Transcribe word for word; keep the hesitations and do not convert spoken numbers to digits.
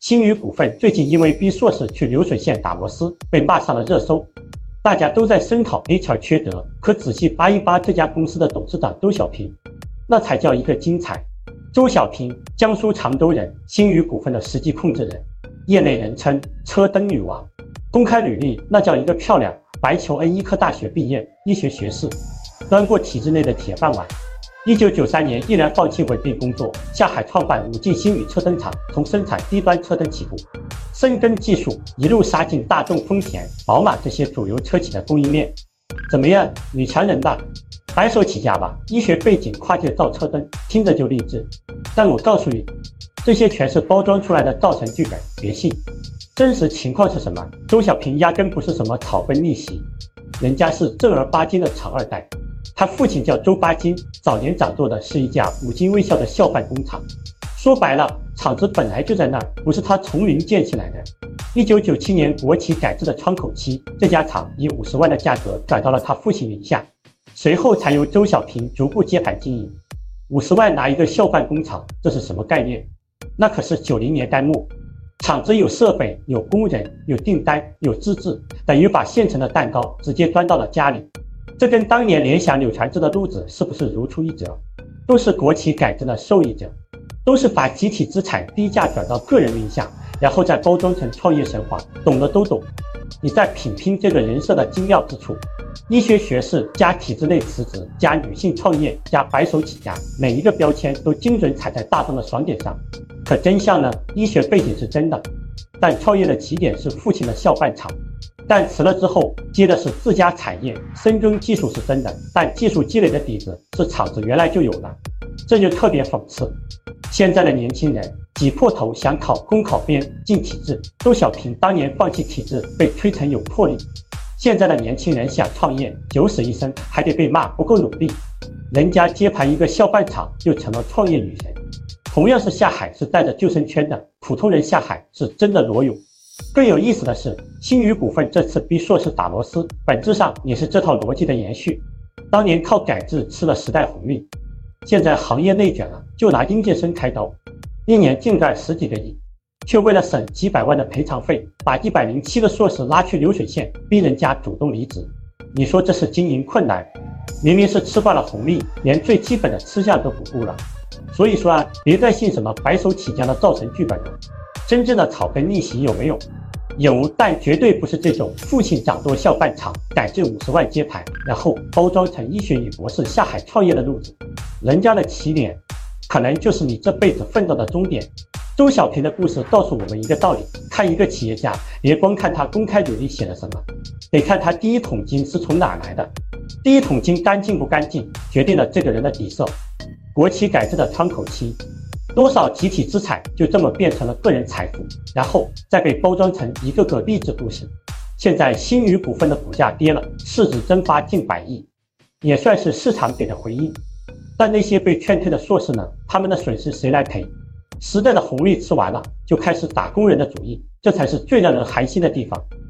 新宇股份最近因为逼硕士去流水线打螺丝，被骂上了热搜。大家都在声讨 H R 缺德，可仔细扒一扒这家公司的董事长周小平，那才叫一个精彩。周小平，江苏常州人，新宇股份的实际控制人，业内人称车灯女王。公开履历那叫一个漂亮，白求恩医科大学毕业，医学学士，端过体制内的铁饭碗。一九九三年毅然放弃稳定工作，下海创办五 G 新宇车灯厂，从生产低端车灯起步，深耕技术，一路杀进大众、丰田、宝马这些主流车企的供应链。怎么样，女强人吧？白手起家吧？医学背景跨界造车灯，听着就励志。但我告诉你，这些全是包装出来的造成剧本，别信。真实情况是什么？周小平压根不是什么草根逆袭，人家是正儿八经的厂二代。他父亲叫周八金，早年掌舵的是一家五金微笑的校办工厂。说白了，厂子本来就在那儿，不是他从零建起来的。一九九七年国企改制的窗口期，这家厂以五十万的价格转到了他父亲名下，随后才由周小平逐步接盘经营。五十万拿一个校办工厂，这是什么概念？那可是九零年代末，厂子有设备、有工人、有订单、有资质，等于把现成的蛋糕直接端到了家里。这跟当年联想、柳传志的路子是不是如出一辙？都是国企改制的受益者，都是把集体资产低价转到个人名下，然后再包装成创业神话，懂的都懂。你再品评这个人设的精妙之处，医学学士加体制内辞职加女性创业加白手起家，每一个标签都精准踩在大众的爽点上。可真相呢？医学背景是真的，但创业的起点是父亲的校办厂。但辞了之后接的是自家产业，深耕技术是真的，但技术积累的底子是厂子原来就有了，这就特别讽刺。现在的年轻人挤破头想考公考编进体制，周小平当年放弃体制被吹成有魄力，现在的年轻人想创业九死一生还得被骂不够努力，人家接盘一个校办厂就成了创业女神。同样是下海是带着救生圈的，普通人下海是真的裸泳。更有意思的是，新宇股份这次逼硕士打螺丝，本质上也是这套逻辑的延续。当年靠改制吃了时代红利，现在行业内卷了，就拿应届生开刀，一年净赚十几个亿，却为了省几百万的赔偿费，把一百零七个硕士拉去流水线，逼人家主动离职。你说这是经营困难？明明是吃惯了红利，连最基本的吃相都不顾了。所以说啊，别再信什么白手起家的造成剧本了。真正的草根逆袭有没有？有，但绝对不是这种父亲掌舵校办厂，改制五十万接盘，然后包装成医学女博士下海创业的路子。人家的起点，可能就是你这辈子奋斗的终点。周小平的故事告诉我们一个道理：看一个企业家，别光看他公开履历写了什么，得看他第一桶金是从哪来的。第一桶金干净不干净，决定了这个人的底色。国企改制的窗口期，多少集体资产就这么变成了个人财富，然后再被包装成一个个励志故事。现在新宇股份的股价跌了，市值蒸发近百亿，也算是市场给的回应。但那些被劝退的硕士呢？他们的损失谁来赔？时代的红利吃完了，就开始打工人的主意，这才是最让人寒心的地方。